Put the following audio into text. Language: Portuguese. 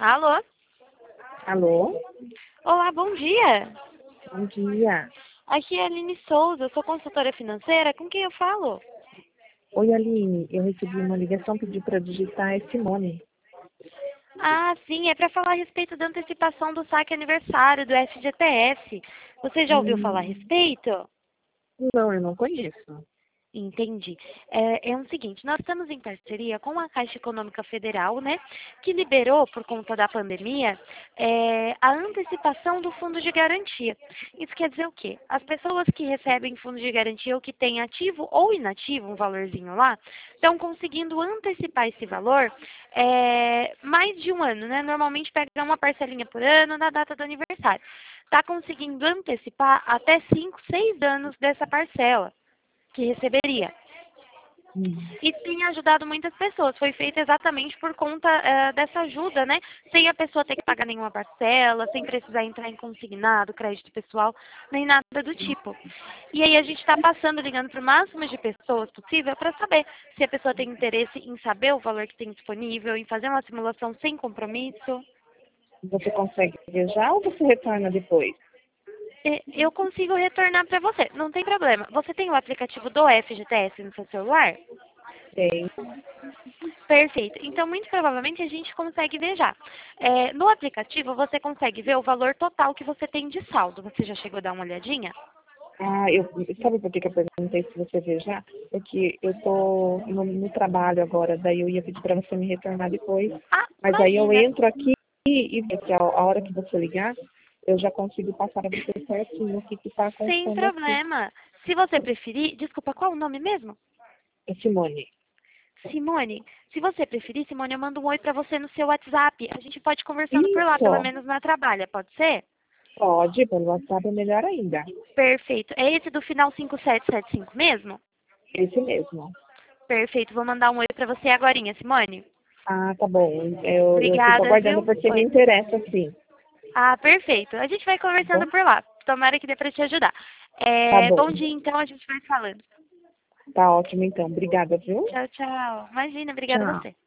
Alô? Alô? Olá, bom dia. Bom dia. Aqui é a Aline Souza, eu sou consultora financeira. Com quem eu falo? Oi, Aline. Eu recebi uma ligação, pedi para digitar, é Simone. Ah, sim, é para falar a respeito da antecipação do saque aniversário do FGTS. Você já ouviu falar a Hum, respeito? não, eu não conheço. Entendi. É o seguinte, nós estamos em parceria com a Caixa Econômica Federal, né, que liberou, por conta da pandemia, a antecipação do fundo de garantia. Isso quer dizer o quê? As pessoas que recebem fundo de garantia ou que têm ativo ou inativo, um valorzinho lá, estão conseguindo antecipar esse valor mais de um ano, né? Normalmente pega uma parcelinha por ano na data do aniversário. Está conseguindo antecipar até 5, 6 anos dessa parcela que receberia. Hum. E tem ajudado muitas pessoas. Foi feito exatamente por conta dessa ajuda, né? Sem a pessoa ter que pagar nenhuma parcela, sem precisar entrar em consignado, crédito pessoal, nem nada do tipo. E aí a gente está passando, ligando para o máximo de pessoas possível para saber se a pessoa tem interesse em saber o valor que tem disponível, em fazer uma simulação sem compromisso. Você consegue viajar ou você retorna depois? Eu consigo retornar para você, não tem problema. Você tem o aplicativo do FGTS no seu celular? Tem. Perfeito. Então, muito provavelmente, a gente consegue ver já. No aplicativo, você consegue ver o valor total que você tem de saldo. Você já chegou a dar uma olhadinha? Ah, sabe por que que eu perguntei se você viajar? Porque eu tô no trabalho agora, daí eu ia pedir para você me retornar depois. Ah, Mas aí eu imagina. entro aqui e daqui a hora que você ligar, eu já consigo passar a você certinho o que está Sem constando aqui. problema. Se você preferir, desculpa, qual o nome mesmo? É Simone. Simone. Se você preferir, Simone, eu mando um oi pra você no seu WhatsApp. A gente pode ir conversando por lá, pelo Isso. menos na trabalha, pode ser? Pode, pelo WhatsApp é melhor ainda. Perfeito. É esse do final 5775 mesmo? Esse mesmo. Perfeito. Vou mandar um oi pra você agorinha, Simone. Ah, tá bom. Eu fico Obrigada, aguardando viu? porque me Oi. interessa, sim. Ah, perfeito. A gente vai Tá conversando bom? por lá. Tomara que dê para te ajudar. Tá bom. Bom dia, então, a gente vai falando. Tá ótimo, então. Obrigada, viu? Tchau, tchau. Imagina, obrigada a Tchau. você.